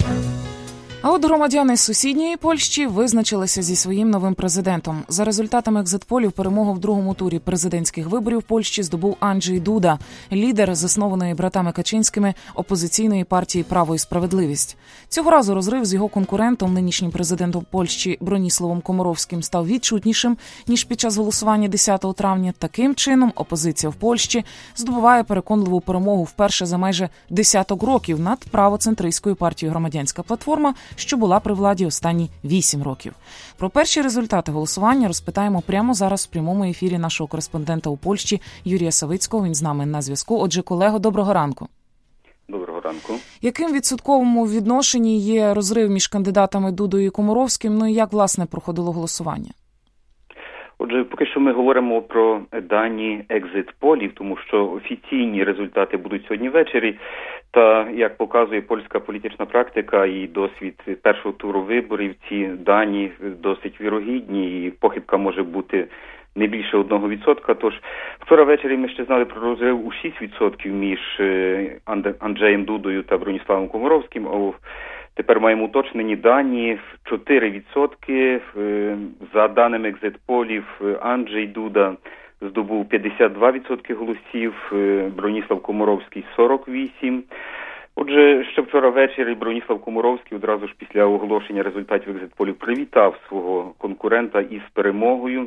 А от громадяни сусідньої Польщі визначилися зі своїм новим президентом. За результатами екзит-полів перемогу в другому турі президентських виборів Польщі здобув Анджей Дуда, лідер заснованої братами Качинськими опозиційної партії «Право і справедливість». Цього разу розрив з його конкурентом, нинішнім президентом Польщі Броніславом Комаровським, став відчутнішим, ніж під час голосування 10 травня. Таким чином, опозиція в Польщі здобуває переконливу перемогу вперше за майже десяток років над правоцентристською партією «Громадянська платформа», що була при владі останні 8 років. Про перші результати голосування розпитаємо прямо зараз в прямому ефірі нашого кореспондента у Польщі Юрія Савицького. Він з нами на зв'язку. Отже, колего, доброго ранку. Доброго ранку. Яким відсотковому відношенні є розрив між кандидатами Дудою і Комаровським? Ну і як, власне, проходило голосування? Отже, поки що ми говоримо про дані екзит-полів, тому що офіційні результати будуть сьогодні ввечері. Та, як показує польська політична практика і досвід першого туру виборів, ці дані досить вірогідні і похибка може бути не більше 1%. Тож, вчора ввечері ми ще знали про розрив у 6% між Анджеєм Дудою та Броніславом Комаровським, а тепер маємо уточнені дані в 4%. За даними екзит-полів, Анджей Дуда здобув 52% голосів, Броніслав Комаровський – 48%. Отже, ще вчора ввечері Броніслав Комаровський одразу ж після оголошення результатів екзит-полів привітав свого конкурента із перемогою.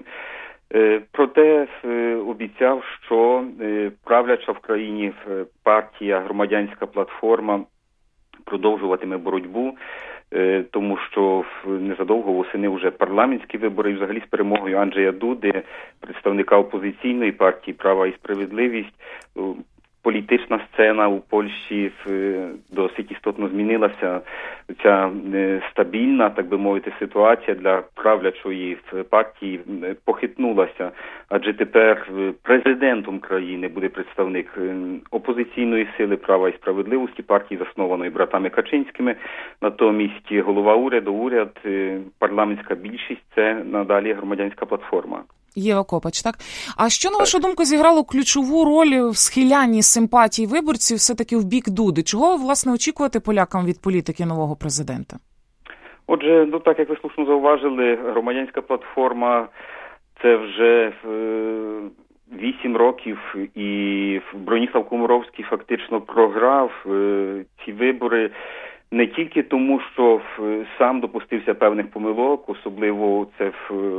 Проте обіцяв, що правляча в країні партія «Громадянська платформа» продовжуватиме боротьбу, тому що незадовго восени вже парламентські вибори, і взагалі з перемогою Анджея Дуди, представника опозиційної партії «Право і справедливість», політична сцена у Польщі досить істотно змінилася. Ця стабільна, так би мовити, ситуація для правлячої партії похитнулася, адже тепер президентом країни буде представник опозиційної сили «Права і справедливості», партії, заснованої братами Качинськими. Натомість голова уряд, парламентська більшість – це надалі «Громадянська платформа». Єва Копач, так? А що, на вашу думку, зіграло ключову роль в схилянні симпатій виборців все-таки в бік Дуди? Чого, власне, очікувати полякам від політики нового президента? Отже, так, як ви слушно зауважили, «Громадянська платформа» – це вже 8 років, і Броніслав Комаровський фактично програв ці вибори не тільки тому, що сам допустився певних помилок, особливо це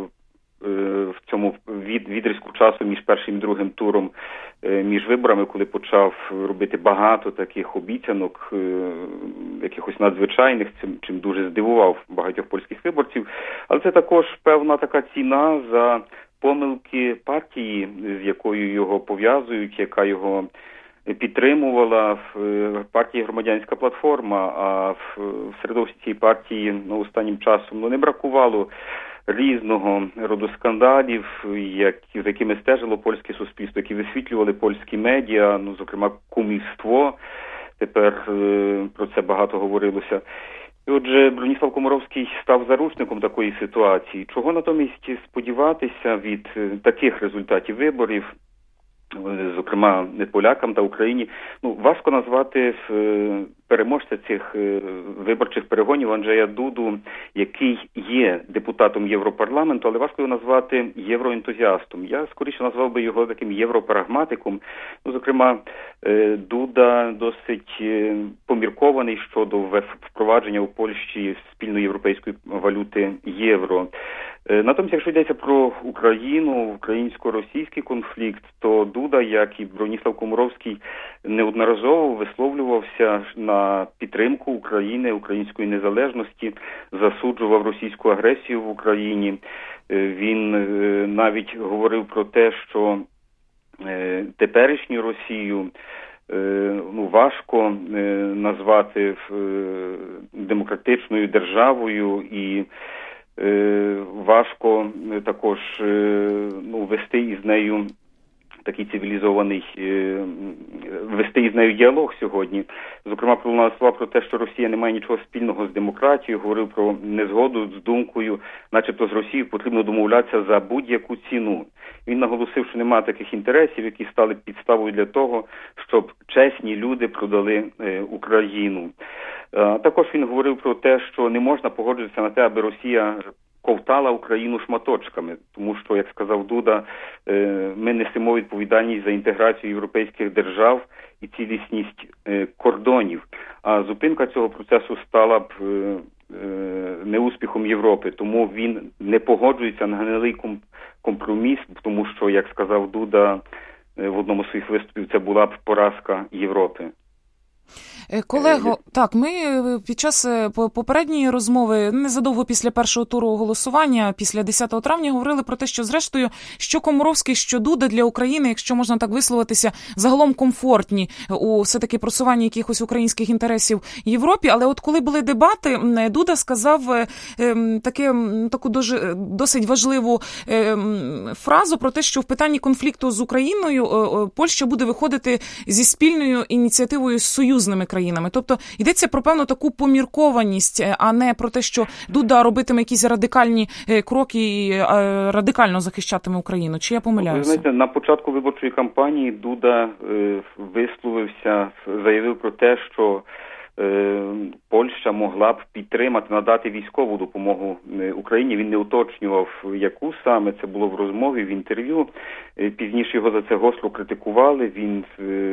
в цьому відрізку часу між першим і другим туром, між виборами, коли почав робити багато таких обіцянок, якихось надзвичайних, чим дуже здивував багатьох польських виборців. Але це також певна така ціна за помилки партії, з якою його пов'язують, яка його підтримувала в партії «Громадянська платформа», а в середовищі цієї партії останнім часом не бракувало різного роду скандалів, з якими стежило польське суспільство, які висвітлювали польські медіа, зокрема кумівство, тепер про це багато говорилося. І отже, Броніслав Комаровський став заручником такої ситуації. Чого натомість сподіватися від таких результатів виборів, зокрема полякам та Україні? Важко назвати переможця цих виборчих перегонів Анджея Дуду, який є депутатом Європарламенту, але важко його назвати євроентузіастом. Я скоріше назвав би його таким європрагматиком. Зокрема, Дуда досить поміркований щодо впровадження у Польщі спільної європейської валюти євро. Натомість, якщо йдеться про Україну, українсько-російський конфлікт, то Дуда, як і Броніслав Комаровський, неодноразово висловлювався на підтримку України, української незалежності, засуджував російську агресію в Україні. Він навіть говорив про те, що теперішню Росію важко назвати демократичною державою і важко також вести із нею такий цивілізований, вести із нею діалог сьогодні. Зокрема, пролунали слова про те, що Росія не має нічого спільного з демократією, говорив про незгоду з думкою, начебто з Росією потрібно домовлятися за будь-яку ціну. Він наголосив, що немає таких інтересів, які стали підставою для того, щоб чесні люди продали Україну. Також він говорив про те, що не можна погоджуватися на те, аби Росія ковтала Україну шматочками, тому що, як сказав Дуда, ми несемо відповідальність за інтеграцію європейських держав і цілісність кордонів. А зупинка цього процесу стала б неуспіхом Європи, тому він не погоджується на гнилий компроміс, тому що, як сказав Дуда в одному з своїх виступів, це була б поразка Європи. Колего, так, ми під час попередньої розмови, незадовго після першого туру голосування, після 10 травня, говорили про те, що зрештою, що Комаровський, що Дуда для України, якщо можна так висловитися, загалом комфортні у все-таки просуванні якихось українських інтересів в Європі. Але от коли були дебати, Дуда сказав таку досить важливу фразу про те, що в питанні конфлікту з Україною Польща буде виходити зі спільною ініціативою з союзними країнами. Тобто йдеться про певну таку поміркованість, а не про те, що Дуда робитиме якісь радикальні кроки і радикально захищатиме Україну. Чи я помиляюся? Ви знаєте, на початку виборчої кампанії Дуда висловився, заявив про те, що Польща могла б підтримати, надати військову допомогу Україні. Він не уточнював, яку саме, це було в розмові, в інтерв'ю. Пізніше його за це гостро критикували, він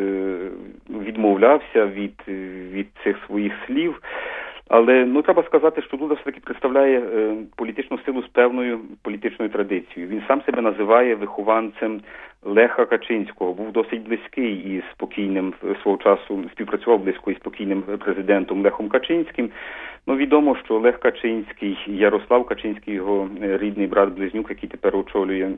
відмовлявся від цих своїх слів. Але треба сказати, що Дуда все-таки представляє політичну силу з певною політичною традицією. Він сам себе називає вихованцем Леха Качинського, був досить близький і спокійним свого часу, співпрацював близько із спокійним президентом Лехом Качинським. Відомо, що Лех Качинський, Ярослав Качинський, його рідний брат-близнюк, який тепер очолює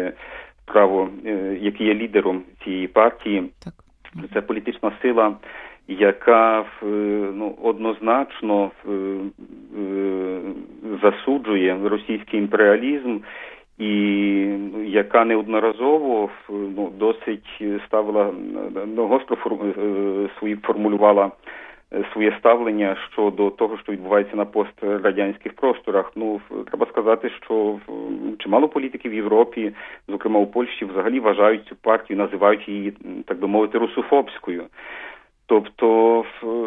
який є лідером цієї партії. Так. Це політична сила, яка однозначно засуджує російський імперіалізм і яка неодноразово досить ставила, гостро формулювала своє ставлення щодо того, що відбувається на пострадянських просторах. Треба сказати, що чимало політиків в Європі, зокрема у Польщі, взагалі вважають цю партію, називають її, так би мовити, русофобською. Тобто,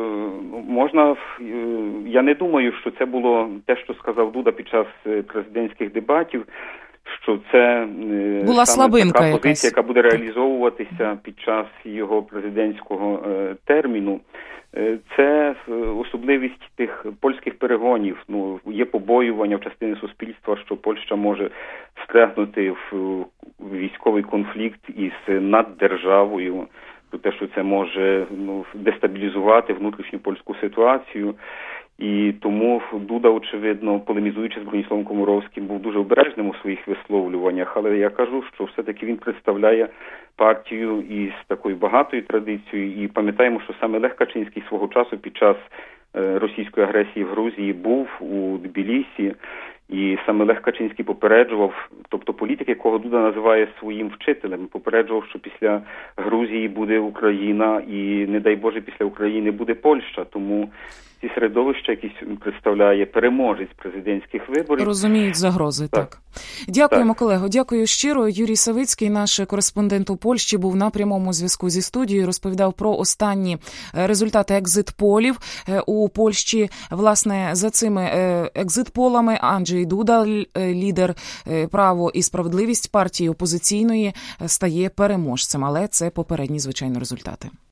я не думаю, що це було те, що сказав Дуда під час президентських дебатів, що це була слабинка така позиція, яка буде реалізовуватися під час його президентського терміну. Це особливість тих польських перегонів. Є побоювання в частини суспільства, що Польща може встрягнути в військовий конфлікт із наддержавою, про те, що це може дестабілізувати внутрішню польську ситуацію. І тому Дуда, очевидно, полемізуючи з Броніславом Комаровським, був дуже обережним у своїх висловлюваннях, але я кажу, що все-таки він представляє партію із такою багатою традицією, і пам'ятаємо, що саме Лех Качинський свого часу під час російської агресії в Грузії був у Тбілісі, і саме Лех Качинський попереджував, тобто політик, якого Дуда називає своїм вчителем, попереджував, що після Грузії буде Україна і, не дай Боже, після України буде Польща. Тому ці середовища, які представляє переможець президентських виборів, розуміють загрози. Так. Дякуємо, колего. Дякую щиро. Юрій Савицький, наш кореспондент у Польщі, був на прямому зв'язку зі студією, розповідав про останні результати екзит-полів у Польщі. Власне, за цими екзит-полами Анджей Дуда, лідер «Право і справедливість» партії опозиційної, стає переможцем. Але це попередні, звичайно, результати.